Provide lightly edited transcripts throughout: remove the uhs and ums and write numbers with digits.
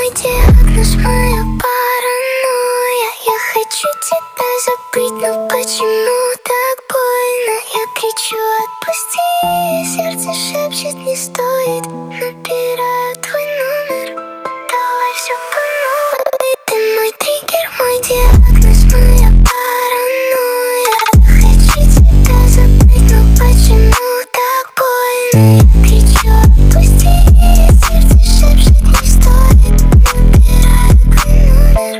мой диагноз, моя паранойя. Я хочу тебя забыть, но почему так больно? Я кричу: отпусти, сердце шепчет: не стоит. Набираю твой номер, давай все по новой. Ты мой триггер, мой диагноз, моя паранойя. Я хочу тебя забыть, но почему так больно? Я кричу: отпусти, сердце шепчет: не стоит. Набираю твой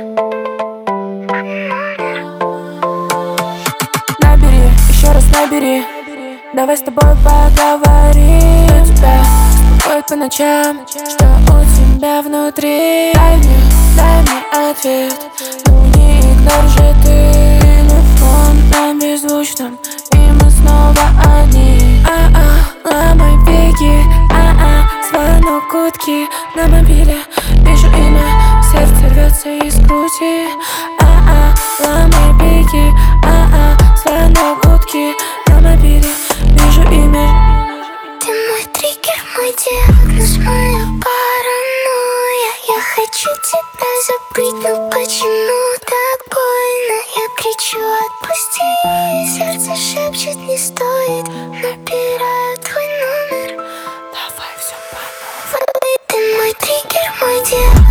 номер. Набери, еще раз набери. Давай с тобой поговорим. Что тебя беспокоит по ночам? Что у тебя внутри? Дай мне ответ. Ну не игнорь же ты. Телефон на беззвучном, и мы снова одни. Ломай веки, звонок утки на мобиле. Вижу имя, сердце рвется из груди. Ломай веки, звонок утки на мобиле. Вижу имя. Ты мой триггер, мой диагноз, моя паранойя. Я хочу тебя забыть, но почему так больно? Я кричу: отпусти, сердце шепчет: не стоит. Набираю твой номер, Давай все по новой. ты мой триггер, мой диагноз.